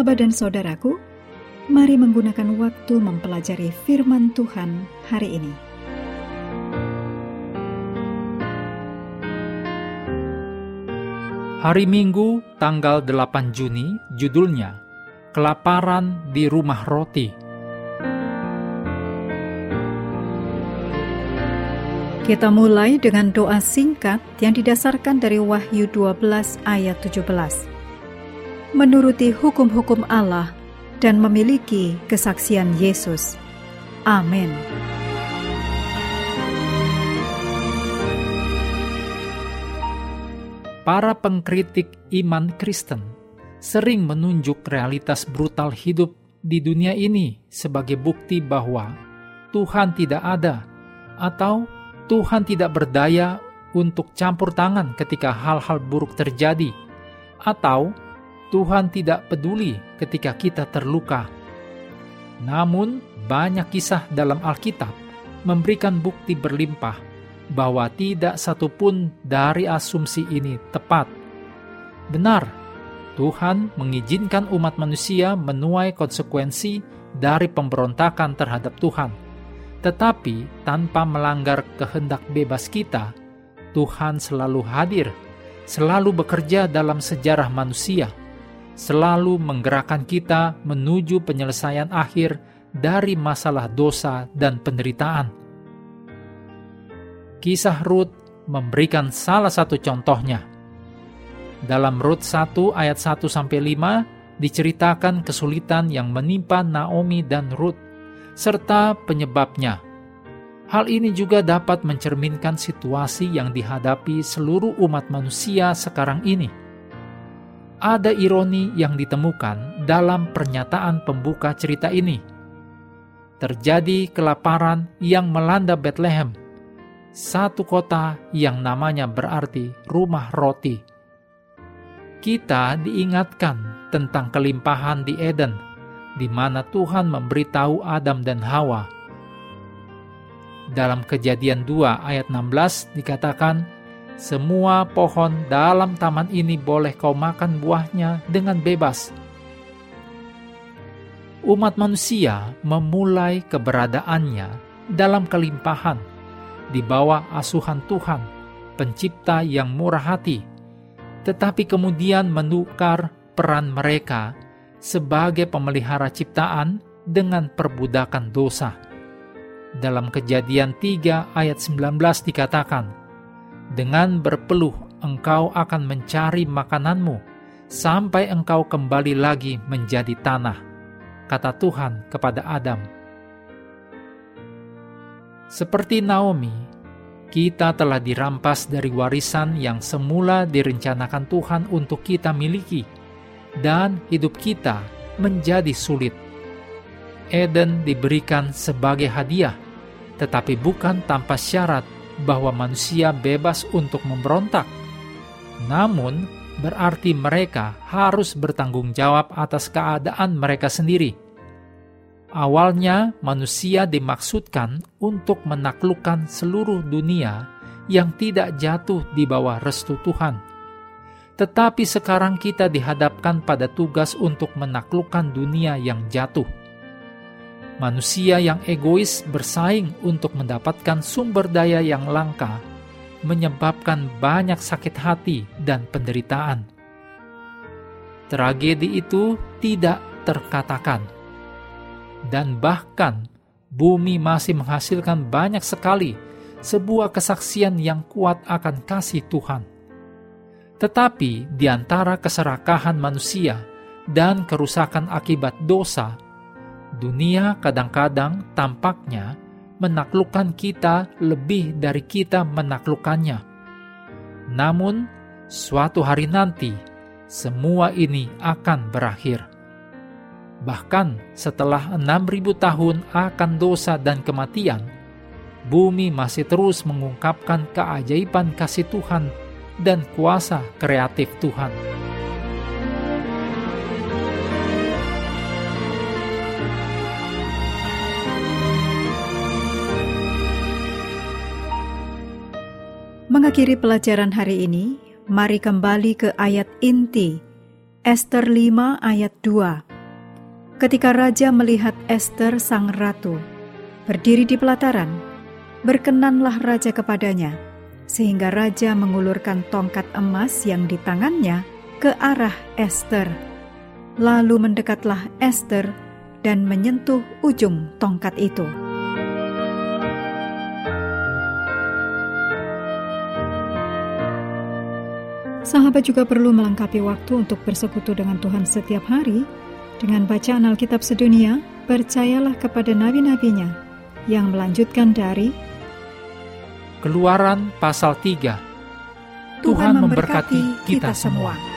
Sahabat dan saudaraku, mari menggunakan waktu mempelajari firman Tuhan hari ini. Hari Minggu, tanggal 8 Juni, judulnya Kelaparan di Rumah Roti. Kita mulai dengan doa singkat yang didasarkan dari Wahyu 12 ayat 17. Menuruti hukum-hukum Allah dan memiliki kesaksian Yesus. Amin. Para pengkritik iman Kristen sering menunjuk realitas brutal hidup di dunia ini sebagai bukti bahwa Tuhan tidak ada atau Tuhan tidak berdaya untuk campur tangan ketika hal-hal buruk terjadi, atau Tuhan tidak peduli ketika kita terluka. Namun, banyak kisah dalam Alkitab memberikan bukti berlimpah bahwa tidak satupun dari asumsi ini tepat. Benar, Tuhan mengizinkan umat manusia menuai konsekuensi dari pemberontakan terhadap Tuhan. Tetapi tanpa melanggar kehendak bebas kita, Tuhan selalu hadir, selalu bekerja dalam sejarah manusia, selalu menggerakkan kita menuju penyelesaian akhir dari masalah dosa dan penderitaan. Kisah Rut memberikan salah satu contohnya. Dalam Rut 1 ayat 1-5 diceritakan kesulitan yang menimpa Naomi dan Rut, serta penyebabnya. Hal ini juga dapat mencerminkan situasi yang dihadapi seluruh umat manusia sekarang ini. Ada ironi yang ditemukan dalam pernyataan pembuka cerita ini. Terjadi kelaparan yang melanda Bethlehem, satu kota yang namanya berarti rumah roti. Kita diingatkan tentang kelimpahan di Eden, di mana Tuhan memberitahu Adam dan Hawa. Dalam Kejadian 2 ayat 16 dikatakan, semua pohon dalam taman ini boleh kau makan buahnya dengan bebas. Umat manusia memulai keberadaannya dalam kelimpahan, di bawah asuhan Tuhan, pencipta yang murah hati, tetapi kemudian menukar peran mereka sebagai pemelihara ciptaan dengan perbudakan dosa. Dalam Kejadian 3 ayat 19 dikatakan, dengan berpeluh engkau akan mencari makananmu sampai engkau kembali lagi menjadi tanah, kata Tuhan kepada Adam. Seperti Naomi, kita telah dirampas dari warisan yang semula direncanakan Tuhan untuk kita miliki, dan hidup kita menjadi sulit. Eden diberikan sebagai hadiah, tetapi bukan tanpa syarat bahwa manusia bebas untuk memberontak. Namun, berarti mereka harus bertanggung jawab atas keadaan mereka sendiri. Awalnya, manusia dimaksudkan untuk menaklukkan seluruh dunia yang tidak jatuh di bawah restu Tuhan. Tetapi sekarang kita dihadapkan pada tugas untuk menaklukkan dunia yang jatuh. Manusia yang egois bersaing untuk mendapatkan sumber daya yang langka, menyebabkan banyak sakit hati dan penderitaan. Tragedi itu tidak terkatakan. Dan bahkan, bumi masih menghasilkan banyak sekali sebuah kesaksian yang kuat akan kasih Tuhan. Tetapi di antara keserakahan manusia dan kerusakan akibat dosa, dunia kadang-kadang tampaknya menaklukkan kita lebih dari kita menaklukkannya. Namun, suatu hari nanti, semua ini akan berakhir. Bahkan setelah 6.000 tahun akan dosa dan kematian, bumi masih terus mengungkapkan keajaiban kasih Tuhan dan kuasa kreatif Tuhan. Mengakhiri pelajaran hari ini, mari kembali ke ayat inti, Ester 5 ayat 2. Ketika raja melihat Ester sang ratu berdiri di pelataran, berkenanlah raja kepadanya, sehingga raja mengulurkan tongkat emas yang di tangannya ke arah Ester. Lalu mendekatlah Ester dan menyentuh ujung tongkat itu. Sahabat juga perlu melengkapi waktu untuk bersekutu dengan Tuhan setiap hari dengan bacaan Alkitab sedunia. Percayalah kepada nabi-nabinya yang melanjutkan dari Keluaran pasal 3. Tuhan memberkati kita semua.